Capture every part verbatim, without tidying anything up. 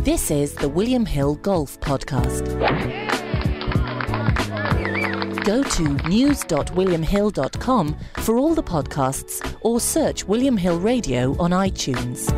This is the William Hill Golf Podcast. Go to news dot william hill dot com for all the podcasts or search William Hill Radio on iTunes.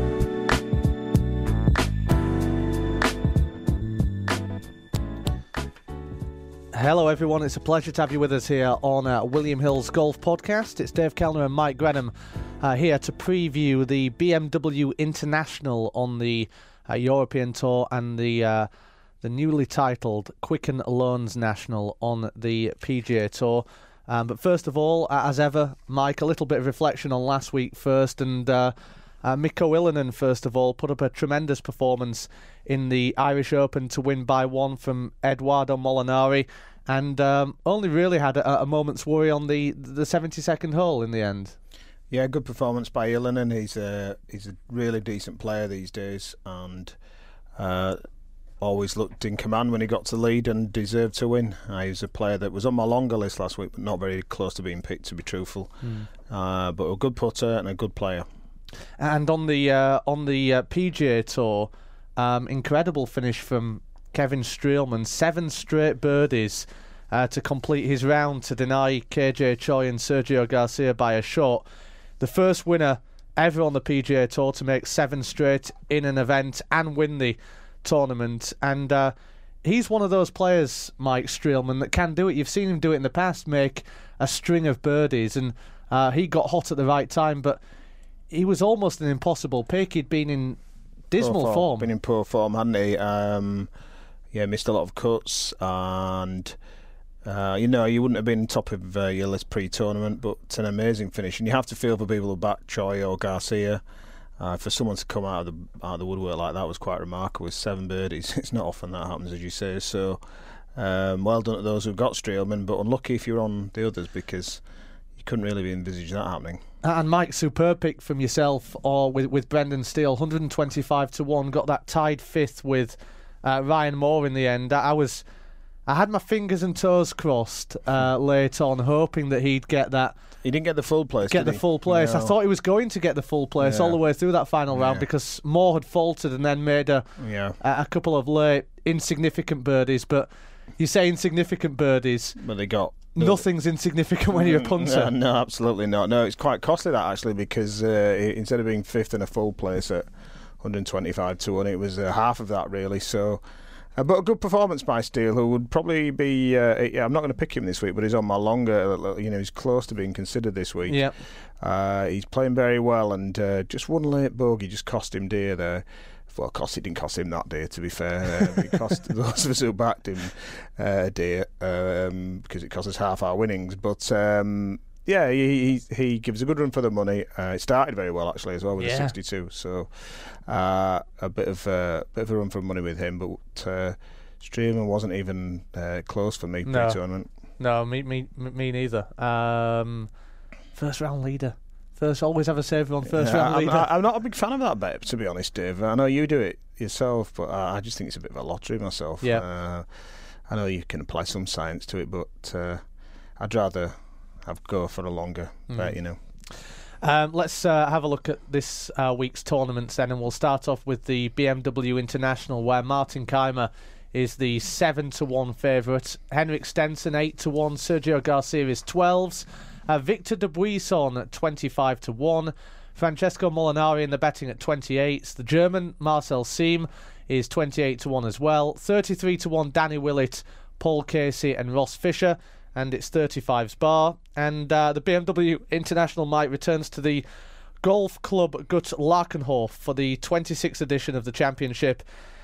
Hello everyone, it's a pleasure to have you with us here on uh, William Hill's Golf Podcast. It's Dave Kellner and Mike Grenham uh, here to preview the B M W International on the uh, European Tour and the uh, the newly titled Quicken Loans National on the P G A Tour. Um, but first of all, uh, as ever, Mike, a little bit of reflection on last week first, and uh, uh, Mikko Ilonen, first of all, put up a tremendous performance in the Irish Open to win by one from Edoardo Molinari, and um, only really had a, a moment's worry on the the seventy-second hole in the end. Yeah, good performance by Ilonen. He's a he's a really decent player these days, and uh, always looked in command when he got to lead and deserved to win. Uh, he was a player that was on my longer list last week, but not very close to being picked, to be truthful. Mm. Uh, but a good putter and a good player. And on the uh, on the uh, P G A Tour, um, incredible finish from Kevin Streelman, seven straight birdies uh, to complete his round to deny K J Choi and Sergio Garcia by a shot. The first winner ever on the P G A Tour to make seven straight in an event and win the tournament. And uh, he's one of those players, Mike Streelman, that can do it. You've seen him do it in the past, make a string of birdies, and uh, he got hot at the right time, but he was almost an impossible pick. He'd been in dismal form. form. Been in poor form, hadn't he? Um, yeah, missed a lot of cuts, and uh, you know, you wouldn't have been top of uh, your list pre-tournament, but it's an amazing finish. And you have to feel for people who back Choi or Garcia. Uh, for someone to come out of the out of the woodwork like that was quite remarkable. With seven birdies, it's not often that happens, as you say. So, um, well done to those who got Streelman, but unlucky if you're on the others, because you couldn't really envisage that happening. And Mike, superb pick from yourself or with with Brendan Steele, one hundred twenty-five to one, got that tied fifth with uh, Ryan Moore in the end. I was, I had my fingers and toes crossed uh, late on, hoping that he'd get that. He didn't get the full place. Get did the he? full place. No. I thought he was going to get the full place Yeah. all the way through that final round Yeah. because Moore had faltered and then made a Yeah. a, a couple of late insignificant birdies. But you say insignificant birdies. But they got. Nothing's insignificant when you're a punter. No, no, absolutely not. No, it's quite costly that actually, because uh, instead of being fifth in a full place at one hundred twenty-five to one, it was uh, half of that really. So, uh, but a good performance by Steele, who would probably be. Uh, yeah, I'm not going to pick him this week, but he's on my longer. You know, he's close to being considered this week. Yeah, uh, he's playing very well, and uh, just one late bogey just cost him dear there. Well, cost it didn't cost him that dear, to be fair. Uh, it cost those of us who backed him uh, dear, um, because it cost us half our winnings. But um, yeah, he, he he gives a good run for the money. Uh, it started very well actually as well with yeah. a sixty-two, so uh, a bit of uh, bit of a run for money with him. But uh, Streelman wasn't even uh, close for me no. pre-tournament. No, me me me neither. Um, first round leader. First, always have a saver on first yeah, round I'm, leader. I'm not a big fan of that bet, to be honest, Dave. I know you do it yourself, but I just think it's a bit of a lottery myself. Yeah. Uh, I know you can apply some science to it, but uh, I'd rather have go for a longer mm. bet, you know. Um, let's uh, have a look at this uh, week's tournaments then, and we'll start off with the B M W International, where Martin Keimer is the seven to one favourite. Henrik Stenson eight to one. Sergio Garcia is twelves. Uh, Victor Dubuisson at twenty-five to one. Francesco Molinari in the betting at twenty-eight. The German Marcel Siem is twenty-eight to one as well. thirty-three to one Danny Willett, Paul Casey and Ross Fisher, and it's thirty-five's bar. And uh, the B M W International Mike returns to the Golf Club Gut Larkenhof for the twenty-sixth edition of the championship.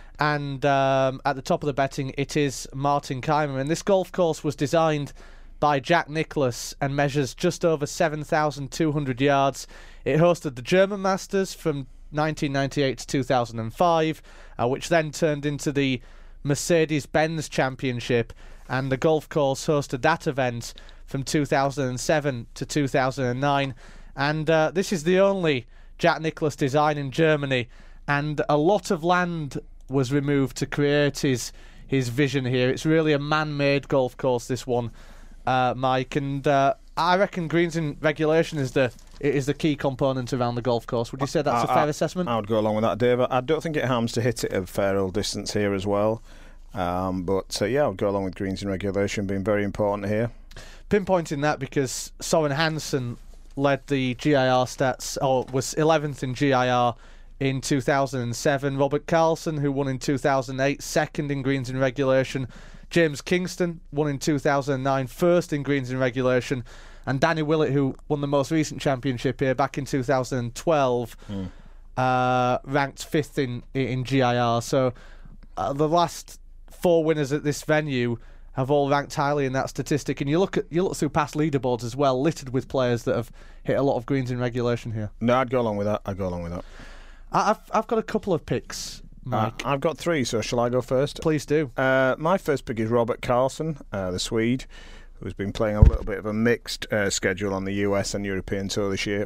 And um, at the top of the betting, it is Martin Keimer. And this golf course was designed by Jack Nicklaus and measures just over seven thousand two hundred yards. It hosted the German Masters from nineteen ninety-eight to two thousand five, uh, which then turned into the Mercedes-Benz Championship, and the golf course hosted that event from two thousand seven to two thousand nine. And uh, this is the only Jack Nicklaus design in Germany, and a lot of land was removed to create his his vision here. It's really a man-made golf course, this one. Uh, Mike, and uh, I reckon greens in regulation is the is the key component around the golf course. Would you say that's I, a fair I, assessment? I would go along with that, Dave. I don't think it harms to hit it a fair old distance here as well. Um, but uh, yeah, I would go along with greens in regulation being very important here. Pinpointing that because Soren Hansen led the G I R stats, or was eleventh in G I R in two thousand seven. Robert Carlson, who won in two thousand eight, second in greens in regulation. James Kingston won in two thousand nine, first in greens in regulation. And Danny Willett, who won the most recent championship here back in two thousand twelve, mm. uh, ranked fifth in, in G I R. So uh, the last four winners at this venue have all ranked highly in that statistic. And you look at you look through past leaderboards as well, littered with players that have hit a lot of greens in regulation here. No, I'd go along with that. I'd go along with that. I've I've got a couple of picks, Mike. Uh, I've got three, so shall I go first? Please do. Uh, my first pick is Robert Carlson, uh, the Swede, who's been playing a little bit of a mixed uh, schedule on the U S and European tour this year.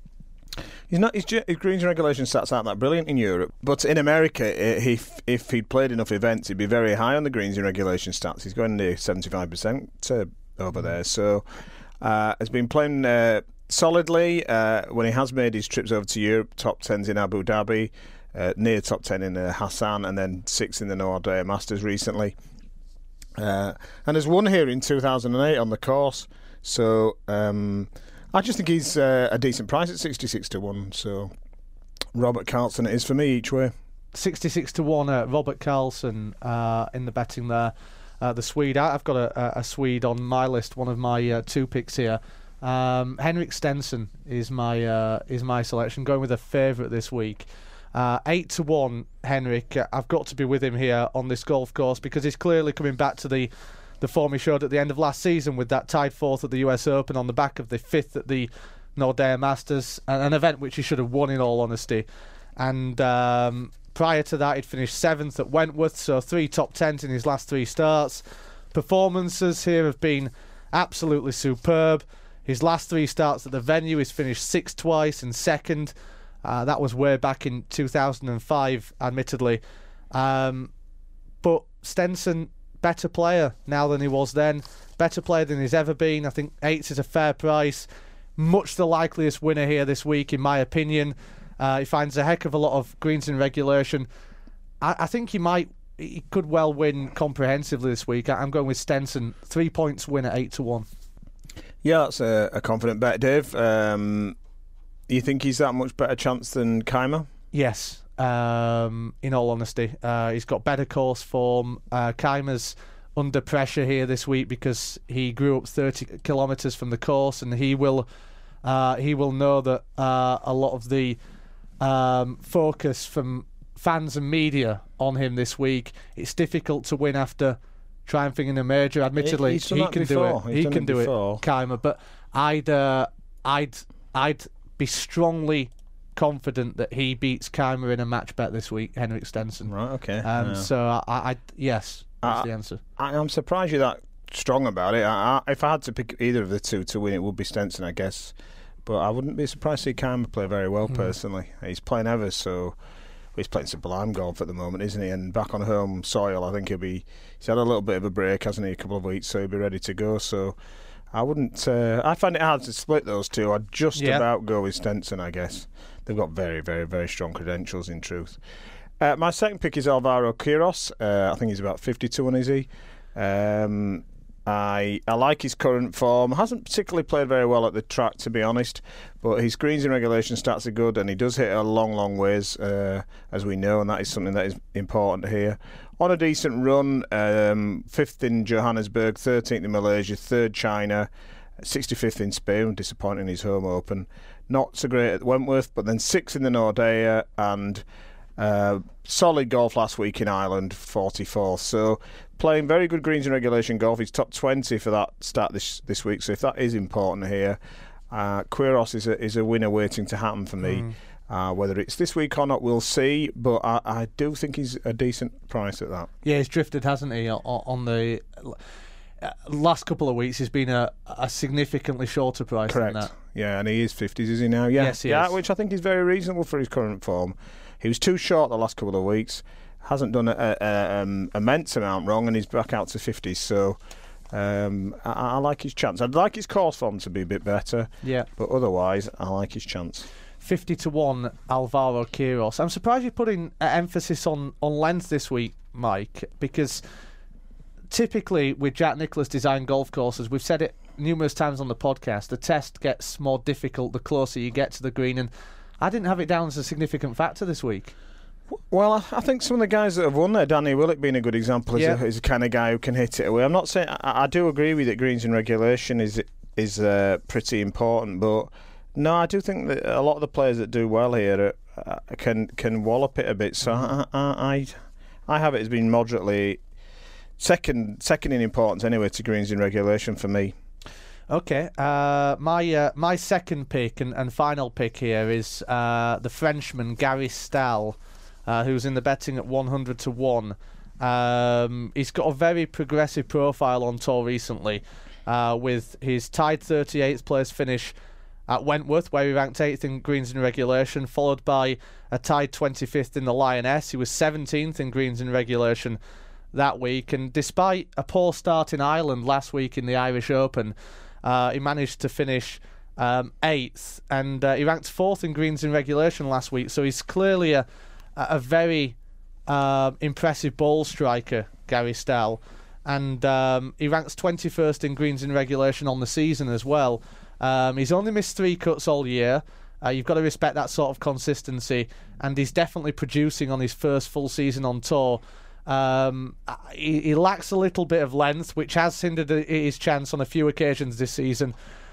He's not his, his greens and regulation stats aren't that brilliant in Europe, but in America, if if he'd played enough events, he'd be very high on the greens and regulation stats. He's going near seventy-five percent to, over there, so uh, has been playing uh, solidly uh, when he has made his trips over to Europe. Top tens in Abu Dhabi, uh, near top ten in uh, Hassan, and then sixth in the Nordea Masters recently. Uh, and has won here in two thousand eight on the course, so um, I just think he's uh, a decent price at sixty-six to one. So Robert Carlson it is for me each way. sixty-six to one at Robert Carlson uh, in the betting there. Uh, the Swede, I've got a, a Swede on my list, one of my uh, two picks here. Um, Henrik Stenson is my uh, is my selection, going with a favourite this week. Uh, eight to one, Henrik. Uh, I've got to be with him here on this golf course because he's clearly coming back to the, the form he showed at the end of last season with that tied fourth at the U S Open on the back of the fifth at the Nordea Masters, an, an event which he should have won in all honesty. And um, prior to that, he'd finished seventh at Wentworth, so three top tens in his last three starts. Performances here have been absolutely superb. His last three starts at the venue, he's finished sixth twice and second. Uh, that was way back in two thousand five, admittedly. Um, but Stenson, better player now than he was then. Better player than he's ever been. I think eight is a fair price. Much the likeliest winner here this week, in my opinion. Uh, he finds a heck of a lot of greens in regulation. I, I think he might, he could well win comprehensively this week. I, I'm going with Stenson. Three points win at eight to one. Yeah, that's a, a confident bet, Dave. Um, you think he's that much better chance than Kaymer? Yes, um, in all honesty. Uh, he's got better course form. Uh, Kaymer's under pressure here this week because he grew up thirty kilometres from the course, and he will uh, he will know that uh, a lot of the um, focus from fans and media on him this week. It's difficult to win after triumphing in a major. Admittedly, He's he can do it. He's he can it do before. it, Kaymer. But I'd uh, I'd I'd be strongly confident that he beats Kaymer in a match bet this week, Henrik Stenson. Right, okay. Um, yeah. So I, I yes, that's I, the answer. I, I'm surprised you're that strong about it. I, I, if I had to pick either of the two to win, it would be Stenson, I guess. But I wouldn't be surprised to see Kaymer play very well, mm. personally. He's playing ever so. He's playing sublime golf at the moment, isn't he? And back on home soil, I think he'll be. He's had a little bit of a break, hasn't he? A couple of weeks, so he'll be ready to go. So I wouldn't. Uh, I find it hard to split those two. I'd just yeah. about go with Stenson, I guess. They've got very, very, very strong credentials, in truth. Uh, my second pick is Alvaro Quiros. Uh, I think he's about fifty to one, is he? Um, I I like his current form. Hasn't particularly played very well at the track, to be honest, but his greens in regulation stats are good, and he does hit a long, long ways, uh, as we know, and that is something that is important here. On a decent run, um, fifth in Johannesburg, thirteenth in Malaysia, third China, sixty-fifth in Spain, disappointing in his home open. Not so great at Wentworth, but then sixth in the Nordea, and uh, solid golf last week in Ireland, forty-fourth. So playing very good greens in regulation golf. He's top twenty for that stat this this week. So if that is important here, uh, Quiros is a is a winner waiting to happen for me. Mm. Uh, whether it's this week or not, we'll see. But I, I do think he's a decent price at that. Yeah, he's drifted, hasn't he? On, on the uh, last couple of weeks, he's been a, a significantly shorter price Correct. than that. Yeah, and he is fifties, is he now? Yeah. Yes, he yeah, is. Which I think is very reasonable for his current form. He was too short the last couple of weeks. Hasn't done a, a, a um, immense amount wrong, and he's back out to fifties. So Um, I, I like his chance. I'd like his course form to be a bit better. Yeah. But otherwise, I like his chance. fifty to one, Alvaro Quiros. I'm surprised you're putting uh, emphasis on, on length this week, Mike, because typically with Jack Nicklaus designed golf courses, we've said it numerous times on the podcast, the test gets more difficult the closer you get to the green, and I didn't have it down as a significant factor this week. Well, I, I think some of the guys that have won there, Danny Willett being a good example, is, Yeah. a, is a kind of guy who can hit it away. I'm not saying I, I do agree with it. Greens in regulation is is uh, pretty important, but no, I do think that a lot of the players that do well here uh, can can wallop it a bit. So I, I I I have it as being moderately second second in importance anyway to greens in regulation for me. Okay, uh, my uh, my second pick and, and final pick here is uh, the Frenchman Gary Stahl, uh, who's in the betting at one hundred to one. Um, he's got a very progressive profile on tour recently, uh, with his tied thirty-eighth place finish at Wentworth, where he ranked eighth in greens in regulation, followed by a tied twenty-fifth in the Lioness. He was seventeenth in greens in regulation that week, and despite a poor start in Ireland last week in the Irish Open, Uh, he managed to finish um, eighth, and uh, he ranked fourth in greens in regulation last week. So he's clearly a a very uh, impressive ball striker, Gary Stahl, and um, he ranks twenty-first in greens in regulation on the season as well. Um, he's only missed three cuts all year. Uh, you've got to respect that sort of consistency, and he's definitely producing on his first full season on tour. Um, he, he lacks a little bit of length, which has hindered his chance on a few occasions this season.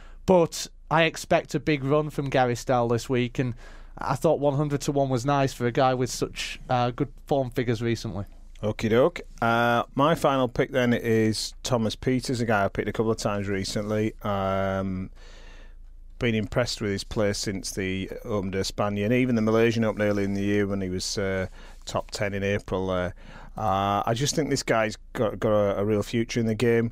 But I expect a big run from Gary Stahl this week, and I thought one hundred to one was nice for a guy with such uh, good form figures recently. Okie doke. Uh, my final pick then is Thomas Pieters, a guy I picked a couple of times recently. Um, been impressed with his play since the Open de Espagne and even the Malaysian Open early in the year when he was uh, top ten in April. Uh, uh, I just think this guy's got, got a, a real future in the game.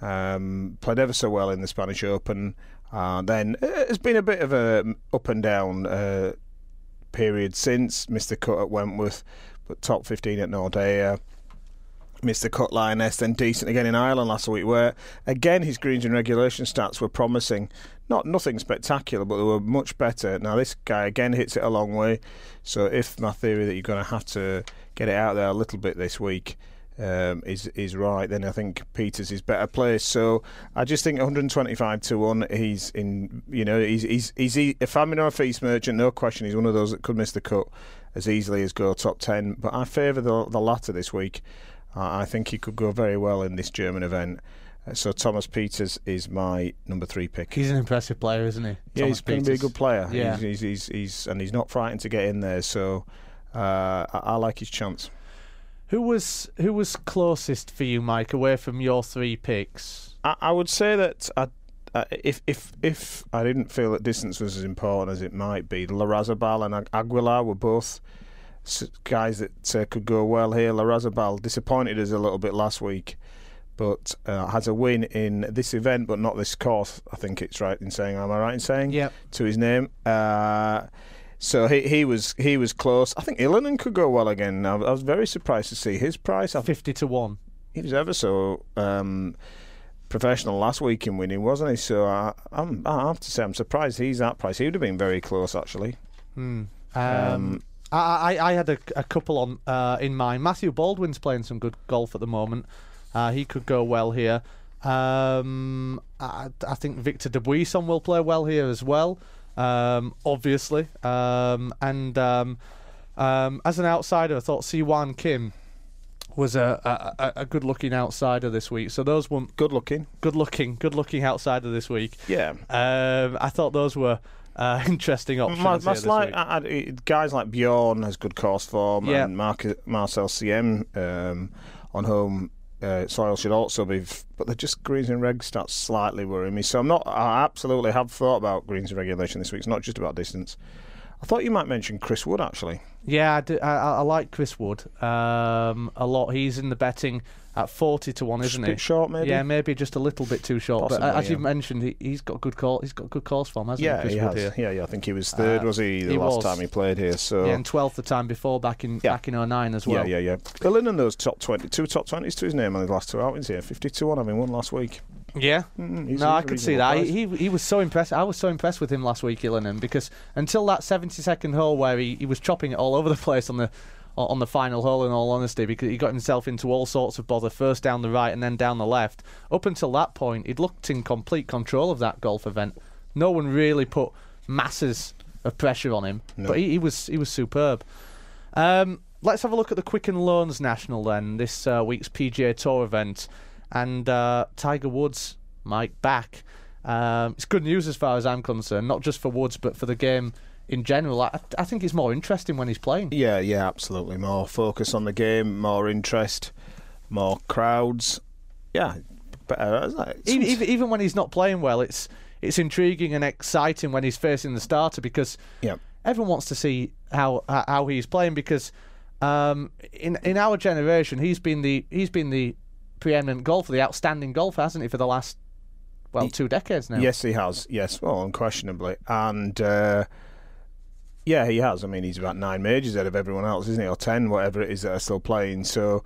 Um, played ever so well in the Spanish Open. Uh, then it's been a bit of a up and down uh, period since. Missed the cut at Wentworth, but top fifteen at Nordea. Missed the cut Lioness, then decent again in Ireland last week, where again his greens and regulation stats were promising. Not nothing spectacular, but they were much better. Now this guy again hits it a long way, so if my theory that you're going to have to get it out there a little bit this week um, is is right, then I think Pieters is better placed. So I just think one hundred twenty-five to one. He's in, you know, he's he's he's if I'm in a feast merchant, no question, he's one of those that could miss the cut as easily as go top ten. But I favour the the latter this week. I think he could go very well in this German event. Uh, so Thomas Pieters is my number three pick. He's an impressive player, isn't he? Yeah, Thomas he's going to be a good player. Yeah. He's, he's, he's, he's and he's not frightened to get in there. So uh, I, I like his chance. Who was who was closest for you, Mike, away from your three picks? I, I would say that I, uh, if if if I didn't feel that distance was as important as it might be, Larrazabal and Ag- Aguilar were both guys that uh, could go well here. Larrazabal disappointed us a little bit last week, but uh, has a win in this event, but not this course. I think it's right in saying. Am I right in saying? Yep. To his name. Uh, so he he was he was close. I think Ilonen could go well again. I, I was very surprised to see his price. I Fifty to one. He was ever so um, professional last week in winning, wasn't he? So I, I'm, I have to say I'm surprised he's that price. He would have been very close actually. Hmm. Um, Um, I, I I had a, a couple on uh, in mind. Matthew Baldwin's playing some good golf at the moment. Uh, he could go well here. Um, I, I think Victor Dubuisson will play well here as well, um, obviously. Um, and um, um, as an outsider, I thought Siwon Kim was a, a, a good-looking outsider this week. So those were good looking, good-looking, good-looking outsider this week. yeah. Um, I thought those were uh, interesting options. My, here my this slight, week. I, I, guys like Bjorn has good course form, Yeah. and Mark, Marcel C M um, on home uh, soil should also be, f- but they're just greens and reg stats slightly worrying me. So I'm not. I absolutely have thought about greens and regulation this week. It's not just about distance. I thought you might mention Chris Wood, actually. Yeah, I, do, I, I like Chris Wood um, a lot. He's in the betting at forty to one, isn't a he? Bit short, maybe. Yeah, maybe just a little bit too short. Possibly, but as yeah. you've mentioned, he, he's got good call. He's got good course form, hasn't yeah, he? Chris he Wood has. Here? Yeah, yeah. I think he was third. Uh, was he the he last was. time he played here? So yeah, and twelfth the time before back in Yeah. back in oh nine as well. yeah, yeah, yeah. Filling in those top twenty, two top twenties to his name on his last two outings here. Fifty to one, having won last week. Yeah, Mm, he's no, a I could see reasonable that. price. He, he he was so impressed. I was so impressed with him last week, Illinan, because until that seventy-second hole where he, he was chopping it all over the place on the on the final hole, in all honesty, because he got himself into all sorts of bother, first down the right and then down the left. Up until that point, he'd looked in complete control of that golf event. No one really put masses of pressure on him, No. but he, he was he was superb. Um, let's have a look at the Quicken Loans National then, this uh, week's P G A Tour event. And uh, Tiger Woods, Mike, back. Um, it's good news as far as I'm concerned, not just for Woods, but for the game in general. I, I think it's more interesting when he's playing. Yeah, yeah, absolutely. More focus on the game, more interest, more crowds. Yeah, better. Isn't it? Even, even, even when he's not playing well, it's it's intriguing and exciting when he's facing the starter, because Yeah. everyone wants to see how how he's playing, because um, in in our generation he's been the he's been the preeminent golfer, the outstanding golfer, hasn't he, for the last well He- two decades now? Yes, he has. Yes, well, unquestionably. And uh, yeah, he has. I mean, he's about nine majors ahead of everyone else, isn't he? Or ten, whatever it is that are still playing. So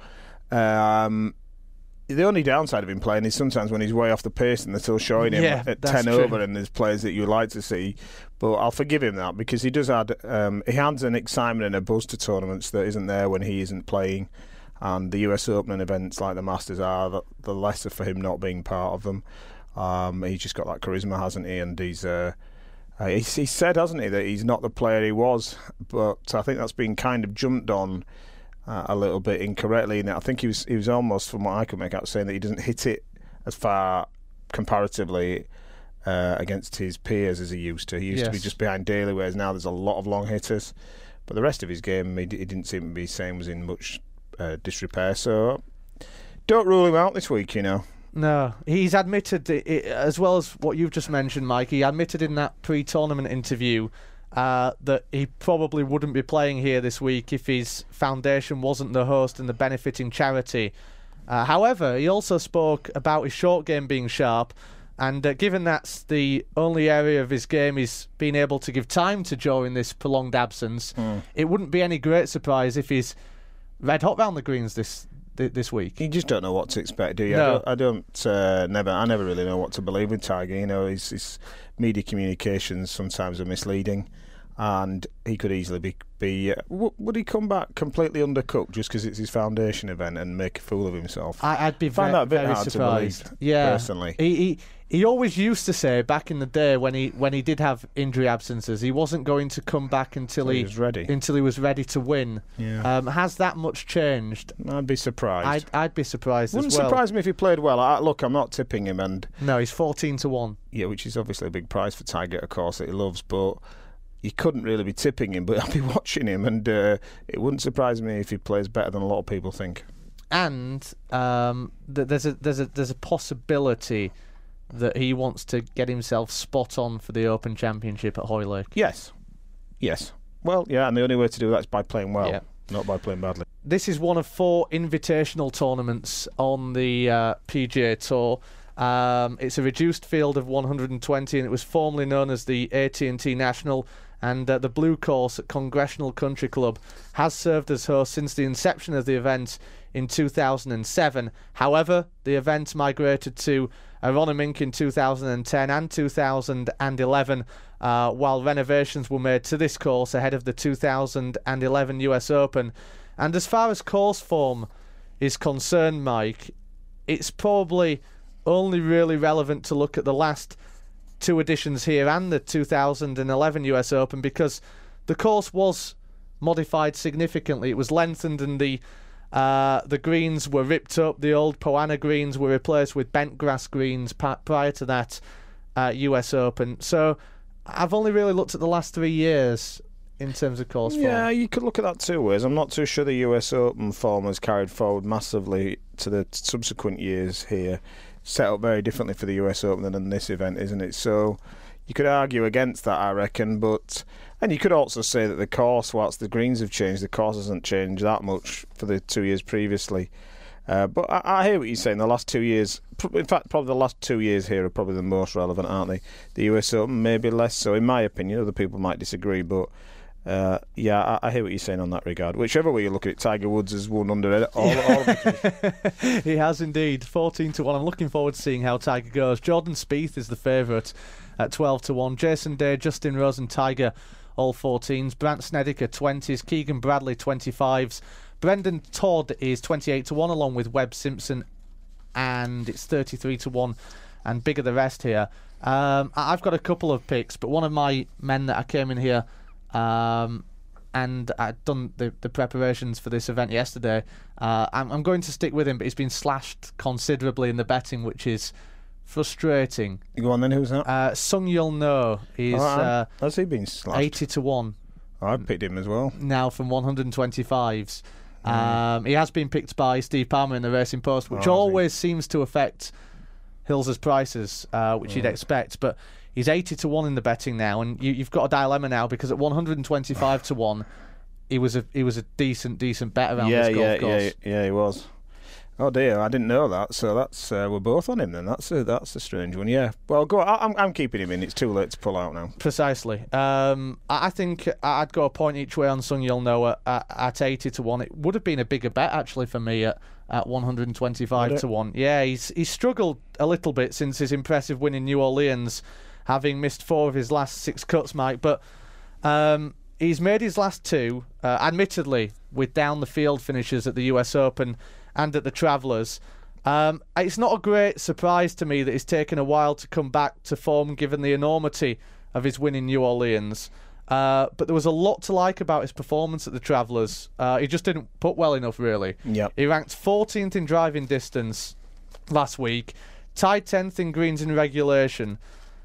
um, the only downside of him playing is sometimes when he's way off the pace and they're still showing him Yeah, at that's ten true. over, and there's players that you like to see. But I'll forgive him that, because he does add um, he adds an excitement and a buzz to tournaments that isn't there when he isn't playing. And the U S Open and events like the Masters are, the, the lesser for him not being part of them. Um, he's just got that charisma, hasn't he? And he's, uh, uh, he's he said, hasn't he, that he's not the player he was. But I think that's been kind of jumped on uh, a little bit incorrectly. And I think he was he was almost, from what I could make out, saying that he doesn't hit it as far comparatively uh, against his peers as he used to. He used to be Yes. just behind Daly, whereas now there's a lot of long hitters. But the rest of his game, he, d- he didn't seem to be saying was in much uh, disrepair. So don't rule him out this week, you know. No, he's admitted, it, it, as well as what you've just mentioned, Mike, he admitted in that pre-tournament interview uh, that he probably wouldn't be playing here this week if his foundation wasn't the host and the benefiting charity. Uh, however, he also spoke about his short game being sharp, and uh, given that's the only area of his game he's been able to give time to during this prolonged absence, Mm. it wouldn't be any great surprise if he's red hot round the greens this th- this week. You just don't know what to expect, do you? No. I don't. I don't uh, never. I never really know what to believe with Tiger. You know, his, his media communications sometimes are misleading, and he could easily be. be uh, w- would he come back completely undercooked just because it's his foundation event and make a fool of himself? I, I'd be I find ve- that a bit very hard to surprised. believe, yeah, personally. He, he he always used to say back in the day when he when he did have injury absences, he wasn't going to come back until He he, was ready. until he was ready to win. Yeah. Um, has that much changed? I'd be surprised. I'd I'd be surprised Wouldn't as well. surprise me if he played well. I, look, I'm not tipping him, and No, he's fourteen to one. yeah, which is obviously a big prize for Tiger, of course, that he loves, but you couldn't really be tipping him, but I'll be watching him, and uh, it wouldn't surprise me if he plays better than a lot of people think. And um, th- there's a there's a there's a possibility that he wants to get himself spot on for the Open Championship at Hoylake. Yes. Yes. Well, yeah, and the only way to do that is by playing well, Yeah. not by playing badly. This is one of four invitational tournaments on the uh, P G A Tour. Um, it's a reduced field of one hundred twenty, and it was formerly known as the A T and T National. And uh, the Blue Course at Congressional Country Club has served as host since the inception of the event in two thousand seven. However, the event migrated to Aronimink in two thousand ten and two thousand eleven, uh, while renovations were made to this course ahead of the two thousand eleven U S Open. And as far as course form is concerned, Mike, it's probably only really relevant to look at the last two editions here and the two thousand eleven U S Open, because the course was modified significantly. It was lengthened, and the uh, the greens were ripped up. The old Poana greens were replaced with bent grass greens pa- prior to that uh, U S Open. So I've only really looked at the last three years in terms of course form. Yeah, you could look at that two ways. I'm not too sure the U S Open form has carried forward massively to the subsequent years here. Set up very differently for the U S Open than this event, isn't it? So you could argue against that, I reckon. But and you could also say that the course, whilst the greens have changed, the course hasn't changed that much for the two years previously. Uh, but I, I hear what you're saying. The last two years, in fact, probably the last two years here are probably the most relevant, aren't they? The U S Open, maybe less so, in my opinion. Other people might disagree, but uh, yeah, I, I hear what you're saying on that regard. Whichever way you look at it, Tiger Woods has won under it. All, all of it. He has indeed, fourteen to one. I'm looking forward to seeing how Tiger goes. Jordan Spieth is the favourite at twelve to one. Jason Day, Justin Rose, and Tiger all fourteens. Brandt Snedeker twenties. Keegan Bradley twenty-fives. Brendan Todd is twenty-eight to one, along with Webb Simpson, and it's thirty-three to one, and bigger the rest here. Um, I've got a couple of picks, but one of my men that I came in here, um, and I'd done the, the preparations for this event yesterday, uh, I'm, I'm going to stick with him, but he's been slashed considerably in the betting, which is frustrating. Go on then, who's that? Uh, Sung Yul No is oh, uh, has he been slashed? eighty to one. Oh, I picked him as well. Now from one hundred twenty-fives. Um, he has been picked by Steve Palmer in the Racing Post, which oh, always seems to affect Hills' prices, uh, which right. you'd expect. But he's eighty to one in the betting now, and you, you've got a dilemma now because at one hundred twenty-five to one, he was a he was a decent decent bet around yeah, this golf yeah, course. Yeah, yeah, he was. Oh dear, I didn't know that. So that's uh, we're both on him then. That's a that's a strange one. Yeah. Well, go. I, I'm I'm keeping him in. It's too late to pull out now. Precisely. Um, I, I think I'd go a point each way on Sung Yul No at, at, at eighty to one. It would have been a bigger bet actually for me at, at one hundred twenty-five to one. Yeah, he's he's struggled a little bit since his impressive win in New Orleans, having missed four of his last six cuts, Mike. But um, he's made his last two, uh, admittedly with down the field finishes at the U S Open and at the Travellers. Um, it's not a great surprise to me that it's taken a while to come back to form given the enormity of his win in New Orleans. Uh, but there was a lot to like about his performance at the Travellers. Uh, he just didn't put well enough, really. Yep. He ranked fourteenth in driving distance last week, tied tenth in greens in regulation.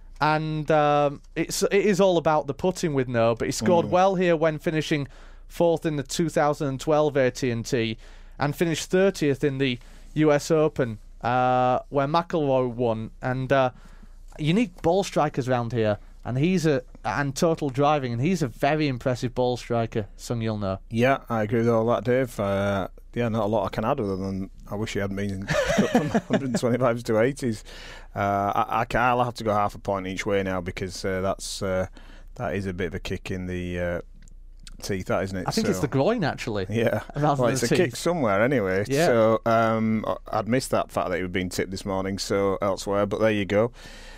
And um, it's, it is all about the putting with No, but he scored mm. well here when finishing fourth in the two thousand twelve A T and T. And finished thirtieth in the U S Open, uh, where McIlroy won. And uh, you need ball strikers around here, and he's a and total driving, and he's a very impressive ball striker, Sung Yul No. Yeah, I agree with all that, Dave. Uh, yeah, not a lot I can add other than I wish he hadn't been from one twenty-fives to eighties. Uh, I, I can, I'll have to go half a point each way now because uh, that's uh, that is a bit of a kick in the Uh, teeth, that isn't it? I think so, it's the groin actually. Yeah, well, it's a teeth. kick somewhere anyway. Yeah. So um, I'd missed that fact that he was being tipped this morning. So elsewhere, but there you go.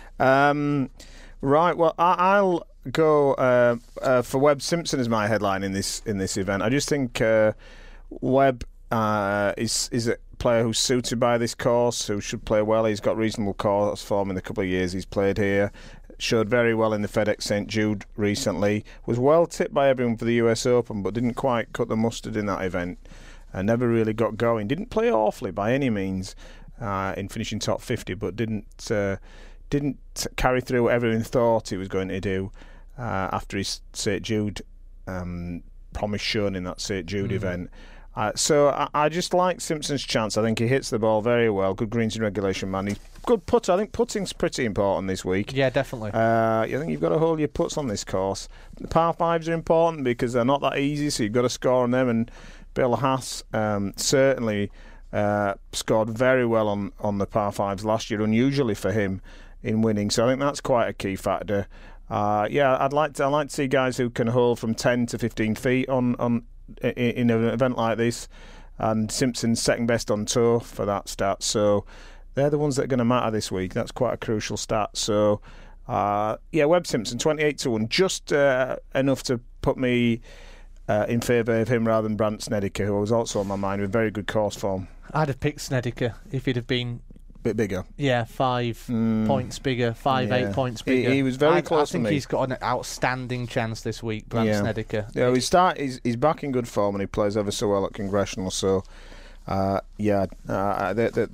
Um, right. Well, I, I'll go uh, uh, for Webb Simpson as my headline in this in this event. I just think uh, Webb uh, is is a player who's suited by this course, who should play well. He's got reasonable course form in the couple of years he's played here. Showed very well in the FedEx Saint Jude recently. Was well tipped by everyone for the U S Open, but didn't quite cut the mustard in that event. Uh, never really got going. Didn't play awfully by any means uh, in finishing top fifty, but didn't uh, didn't carry through what everyone thought he was going to do uh, after his Saint Jude um, promise shown in that Saint Jude mm. event. Uh, so I, I just like Simpson's chance. I think he hits the ball very well. Good greens in regulation, man. He's good putter. I think putting's pretty important this week. Yeah, definitely. Uh, I think you've got to hold your putts on this course. The par fives are important because they're not that easy, so you've got to score on them. And Bill Haas um, certainly uh, scored very well on, on the par fives last year, unusually for him in winning. So I think that's quite a key factor. Uh, yeah, I'd like to. I like to see guys who can hold from ten to fifteen feet on on. in an event like this, and Simpson's second best on tour for that stat, so they're the ones that are going to matter this week. That's quite a crucial stat. So uh, yeah, Webb Simpson twenty-eight to one, just uh, enough to put me uh, in favour of him rather than Brandt Snedeker, who was also on my mind with very good course form. I'd have picked Snedeker if he'd have been bit bigger. Yeah, five mm. points bigger, five, yeah. eight points bigger. He, he was very I, close I think to me. He's got an outstanding chance this week, Brandt yeah. Snedeker. Yeah, he's, start, he's, he's back in good form and he plays ever so well at Congressional, so uh, yeah, uh, they, they,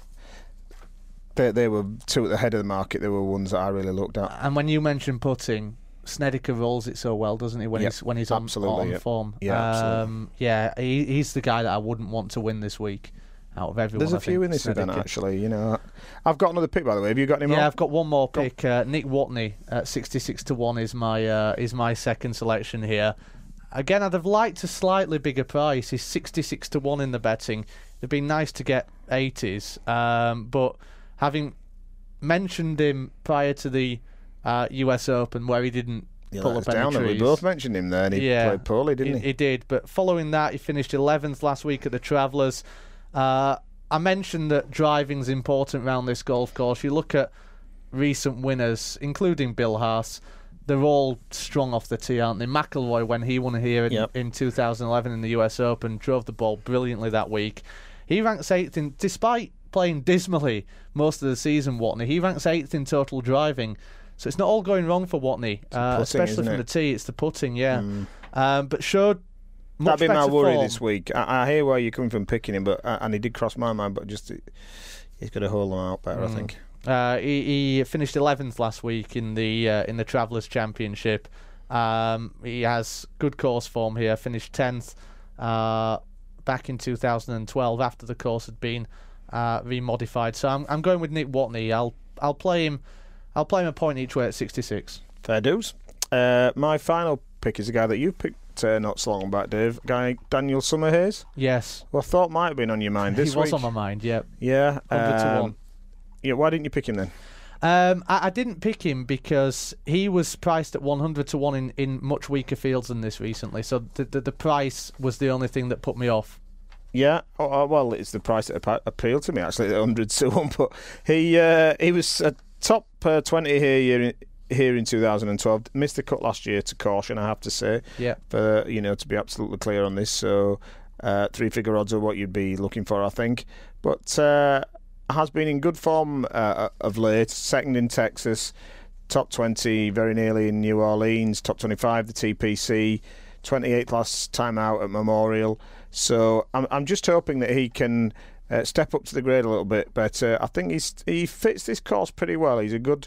they, they were two at the head of the market. They were ones that I really looked at. And when you mention putting, Snedeker rolls it so well, doesn't he, when yep. he's when he's on, on yep. form. Yeah, um, yeah, he, he's the guy that I wouldn't want to win this week. out of everyone. There's a I few think, in this event, Snedeker. actually. You know, I've got another pick, by the way. Have you got any more? Yeah, I've got one more pick. Uh, Nick Watney at sixty-six to one is my uh, is my second selection here. Again, I'd have liked a slightly bigger price. He's sixty-six to one in the betting. It'd be nice to get eighties, um, but having mentioned him prior to the uh, U S Open, where he didn't You pull let up us any down, and trees. we both mentioned him there, and he Yeah, played poorly, didn't he? He did, but following that, he finished eleventh last week at the Travellers. Uh, I mentioned that driving's important around this golf course. You look at recent winners, including Bill Haas, they're all strong off the tee, aren't they? McIlroy, when he won here in, Yep. in two thousand eleven in the U S Open, drove the ball brilliantly that week. He ranks eighth in, despite playing dismally most of the season, Watney, he ranks eighth in total driving. So it's not all going wrong for Watney, uh, putting, especially isn't from it? the tee. It's the putting, yeah. Mm. Um, but showed much That'd be my better worry form. this week. I, I hear where you're coming from picking him, but uh, and he did cross my mind, but just he's got to hold them out better, Mm. I think. Uh, he, he finished eleventh last week in the uh, in the Travellers Championship. Um, he has good course form here. Finished tenth uh, back in two thousand twelve after the course had been uh, remodified. So I'm I'm going with Nick Watney. I'll I'll play him. I'll play him a point each way at sixty-six. Fair dues. Uh, my final pick is a guy that you picked uh, not so long back, Dave. Guy Daniel Summerhays. Yes, Well, I thought might have been on your mind this he was week. on my mind. Yep, Yeah, hundred to um, one. Yeah, why didn't you pick him then? Um, I, I didn't pick him because he was priced at one hundred to one in, in much weaker fields than this recently. So the, the the price was the only thing that put me off. Yeah, oh, oh, well, it's the price that appa- appealed to me actually, at one hundred to one. But he uh, he was a top uh, twenty here year, here in two thousand twelve. Missed the cut last year to caution, I have to say. Yeah. For you know to be absolutely clear on this, so uh, three figure odds are what you'd be looking for, I think. But uh, has been in good form uh, of late. Second in Texas, top twenty very nearly in New Orleans, top twenty-five the T P C, twenty-eighth last time out at Memorial. So I'm I'm just hoping that he can uh, step up to the grade a little bit. But uh, I think he's he fits this course pretty well. He's a good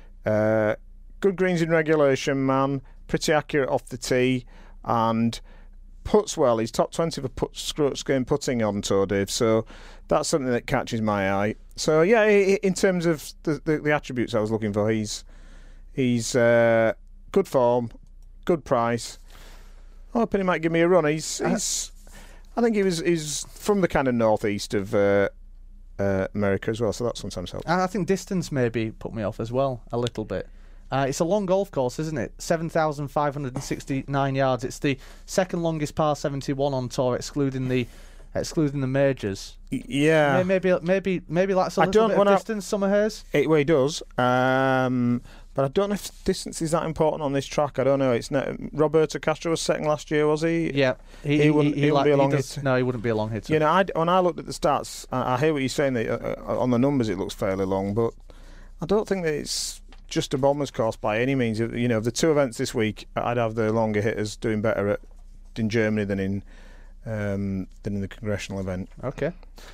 uh, good greens in regulation man, pretty accurate off the tee, and puts well. He's top twenty for put, screen putting on tour, Dave. So that's something that catches my eye. So yeah, in terms of the, the, the attributes I was looking for, he's he's uh, good form, good price. I'm hoping he might give me a run. He's, he's I think he was he's from the kind of northeast of uh, uh, America as well, so that sometimes helps. And I think distance maybe put me off as well a little bit. Uh, it's a long golf course, isn't it? seven thousand five hundred sixty-nine yards. It's the second longest par seventy-one on tour, excluding the excluding the majors. Yeah, maybe maybe maybe that's a I little don't bit of wanna- distance. Summerhays. It, well, he does, um, but I don't know if distance is that important on this track. I don't know. It's not, Roberto Castro was second last year, was he? Yeah, He wouldn't- he wouldn't be a long does- hitter. No, he wouldn't be a long hitter. You know, I, when I looked at the stats, I, I hear what you're saying. That uh, on the numbers, it looks fairly long, but I don't think that it's just a bombers course by any means. You know, of the two events this week, I'd have the longer hitters doing better at in Germany than in um, than in the congressional event. Okay.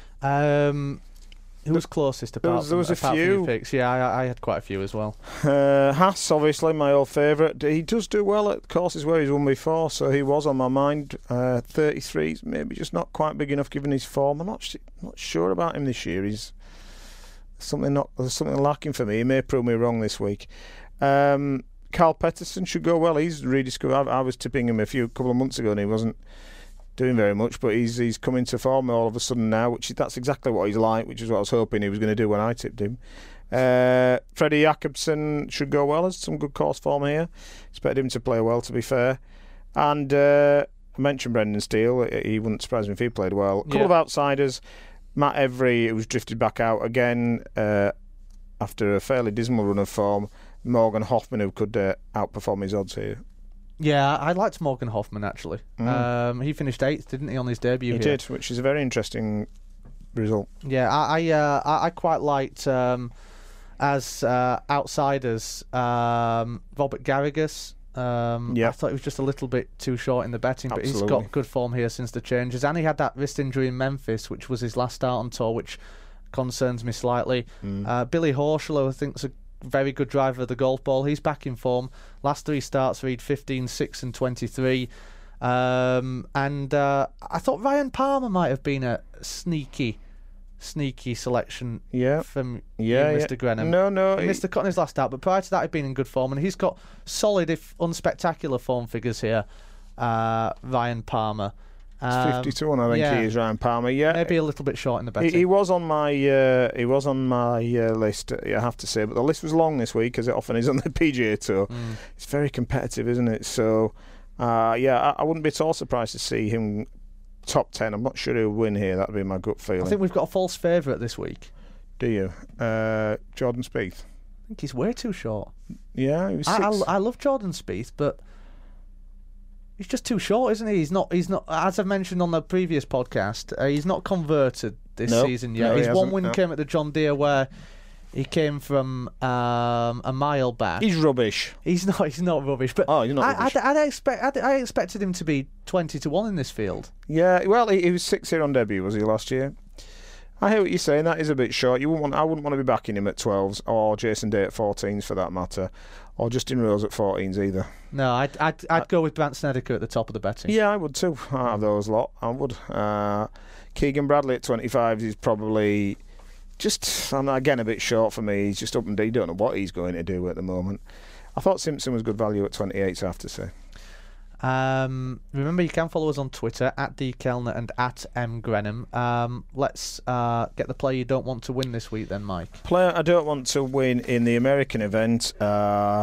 Um, who was closest apart there was- there from, was a apart from your few. picks? Yeah, I, I had quite a few as well. Uh, Haas, obviously, my old favourite. He does do well at courses where he's won before, so he was on my mind. Uh, thirty-three, maybe just not quite big enough given his form. I'm not sh- not sure about him this year. He's something not there's something lacking for me. He may prove me wrong this week. Um, Carl Pettersson should go well. He's rediscovered. I, I was tipping him a few couple of months ago, and he wasn't doing very much, but he's he's come into form all of a sudden now, which is, that's exactly what he's like, which is what I was hoping he was going to do when I tipped him. Uh, Freddie Jacobson should go well. Has some good course form here. Expected him to play well, to be fair. And uh, I mentioned Brendan Steele. He wouldn't surprise me if he played well. A couple Yeah. of outsiders. Matt Every, who's drifted back out again uh, after a fairly dismal run of form. Morgan Hoffman, who could uh, outperform his odds here. Yeah, I liked Morgan Hoffman actually. Mm. Um, he finished eighth, didn't he, on his debut? He here? did, which is a very interesting result. Yeah, I I, uh, I, I quite liked um, as uh, outsiders um, Robert Garrigus. Um, Yeah. I thought he was just a little bit too short in the betting, but he's Absolutely. got good form here since the changes. And he had that wrist injury in Memphis, which was his last start on tour, which concerns me slightly. Mm. Uh, Billy Horschel, I think, is a very good driver of the golf ball. He's back in form. Last three starts read fifteen, six and twenty-three. Um, and uh, I thought Ryan Palmer might have been a sneaky sneaky selection Yeah. from Yeah, you, yeah. Mister Grenham. No, no. He he- missed the cut in his last out, but prior to that, he'd been in good form, and he's got solid, if unspectacular, form figures here. Uh, Ryan Palmer. Um, fifty to one, I think yeah. he is, Ryan Palmer. Yeah, Maybe a little bit short in the betting. He, he was on my uh, he was on my uh, list. I have to say, but the list was long this week, as it often is on the P G A Tour. Mm. It's very competitive, isn't it? So, uh, yeah, I, I wouldn't be at all surprised to see him top ten. I'm not sure he'll win here. That'd be my gut feeling. I think we've got a false favourite this week. Do you, uh, Jordan Spieth? I think he's way too short. Yeah, he was I, six. I, I love Jordan Spieth, but he's just too short, isn't he? He's not. He's not. As I've mentioned on the previous podcast, uh, he's not converted this No, season yet. no, he His one hasn't, win no. came at the John Deere, where he came from um, a mile back. He's rubbish. He's not. He's not rubbish. But Oh, you're not I, rubbish. I'd, I'd expect. I'd, I expected him to be twenty to one in this field. Yeah, well, he, he was six here on debut, was he, last year? I hear what you're saying. That is a bit short. You wouldn't want. I wouldn't want to be backing him at twelves or Jason Day at fourteens for that matter, or Justin Rose at fourteens either. No, I'd I'd, I'd go with Brandt Snedeker at the top of the betting. Yeah, I would too. Out of those lot, I would. Uh, Keegan Bradley at twenty-fives is probably just, I'm again a bit short for me. He's just up and down. You don't know what he's going to do at the moment. I thought Simpson was good value at twenty-eights, I have to say. Um, remember, you can follow us on Twitter at D Kellner and at M Grenham. Um, let's uh, get the player you don't want to win this week, then, Mike. Player I don't want to win in the American event. Uh,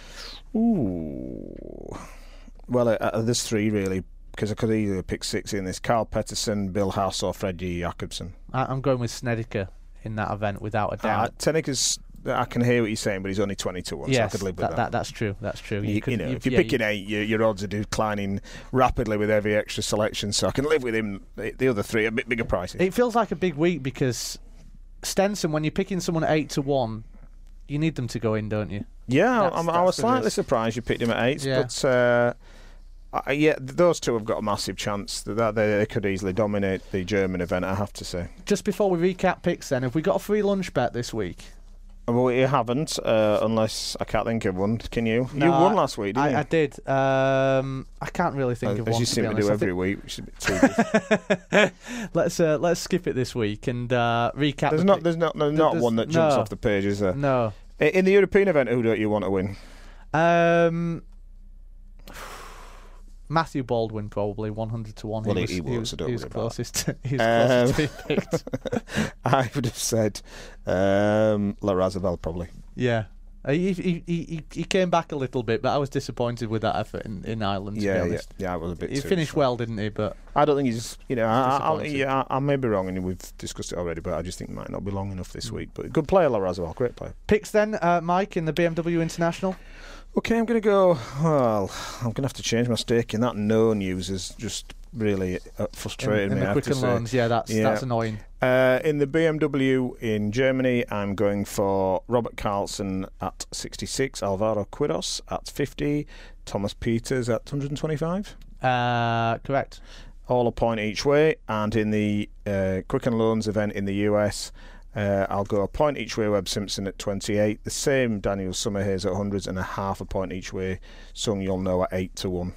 ooh. Well, uh, uh, there's three really, because I could either pick six in this: Carl Pettersson, Bill Haas, or Freddie Jacobsen. I- I'm going with Snedeker in that event without a Uh, doubt. Tenneker's, I can hear what you're saying, but he's only twenty to one, so I yes, could live with that, that. that, that's true. That's true. You, could- you know, you- if you're yeah, picking eight, your, your odds are declining rapidly with every extra selection. So I can live with him. The, the other three are a bit bigger prices. It feels like a big week because Stenson, when you're picking someone at eight to one, you need them to go in, don't you? yeah, that's- I'm, I that's was the slightly risk. surprised you picked him at eight, Yeah. but uh, I, yeah, th- those two have got a massive chance that that they, they could easily dominate the German event. I have to say. Just before we recap picks, then, have we got a free lunch bet this week? Well, you haven't, uh, unless I can't think of one. Can you? No, you won I- last week, didn't you? I, I did. Um, I can't really think As of as one. you to seem be to honest. do I every think- week, which is a bit too good. let's uh, let's skip it this week and uh, recap. There's the not, pick- there's not, there's not there's- one that jumps no. off the page, is there? No. I- In the European event, who don't you want to win? Um, Matthew Baldwin probably one hundred to one. Well, he- was, he won't, was, so don't he was worry about closest. To, he was Um, closest to being picked. I would have said um, La Razabel probably. Yeah. Uh, He, he he he came back a little bit, but I was disappointed with that effort in, in Ireland. To Yeah, be yeah, honest. yeah. I was a bit. He too finished strong. well, didn't he? But I don't think he's. You know, I, I, I, disappointed. yeah, I, I may be wrong, and we've discussed it already. But I just think it might not be long enough this week. But good player, La Razabel, great player. picks then, uh, Mike, in the B M W International. Okay, I'm going to go. Well, I'm going to have to change my stake in that. No news is just really uh, frustrating in, in me. the I have Quicken to say. Loans, yeah, that's Yeah. that's annoying. Uh, in the B M W in Germany, I'm going for Robert Carlson at sixty-six, Alvaro Quiros at fifty, Thomas Peters at one hundred twenty-five. Uh, correct. All a point each way. And in the uh, Quicken Loans event in the U S, uh, I'll go a point each way, Webb Simpson at twenty-eight. The same Daniel Summerhays at one hundreds and a half a point each way. Sung You'll Know at eight to one.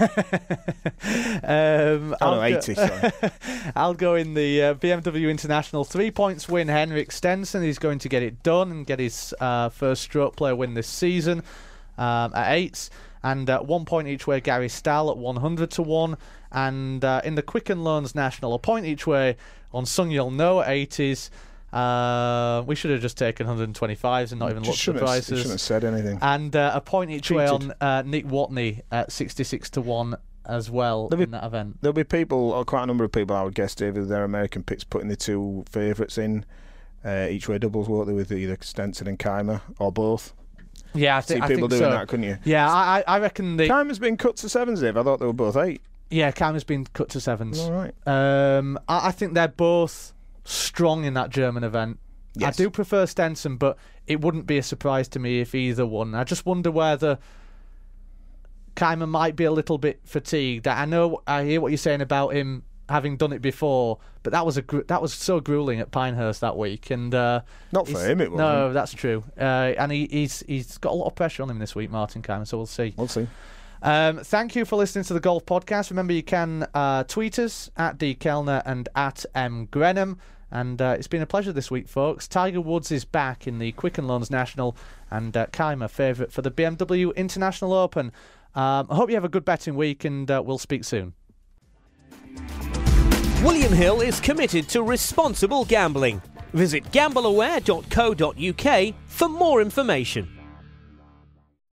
um, Oh, I'll no, go- eighty, sorry. I'll go in the uh, B M W International three points win. Henrik Stenson, he's going to get it done and get his uh, first stroke player win this season um, at eights. And uh, one point each way, Gary Stahl at one hundred to one. And uh, in the Quicken Loans National, a point each way on Sung You'll Know at eighties. Uh, we should have just taken one hundred twenty-fives and not even looked Just at the shouldn't have, prices. shouldn't have said anything. And uh, a point each way Cheated. on uh, Nick Watney at sixty-six to one as well There'll be- in that event. There'll be people, or quite a number of people, I would guess, David, with their American picks putting the two favourites in uh, each way doubles, won't they, with either Stenson and Keimer, or both? Yeah, I, See thi- I people think doing so. that, couldn't you? Yeah, I, I I reckon the Keimer's been cut to sevens, Dave. I thought they were both eight. yeah Cam has been cut to sevens. All right. Um, I, I think they're both strong in that German event. Yes. I do prefer Stenson, but it wouldn't be a surprise to me if either won. I just wonder whether Keimer might be a little bit fatigued. I know I hear what you're saying about him having done it before, but that was a gru- that was so grueling at Pinehurst that week, and uh, Not for he's- him, it wasn't. No, that's true. Uh, and he, he's he's got a lot of pressure on him this week, Martin Keimer. So we'll see. We'll see. Um, thank you for listening to the Golf Podcast. Remember, you can uh, tweet us at D Kellner and at M Grenham. And uh, it's been a pleasure this week, folks. Tiger Woods is back in the Quicken Loans National, and uh, Kaymer favourite for the B M W International Open. Um, I hope you have a good betting week, and uh, we'll speak soon. William Hill is committed to responsible gambling. Visit gamble aware dot co dot uk for more information.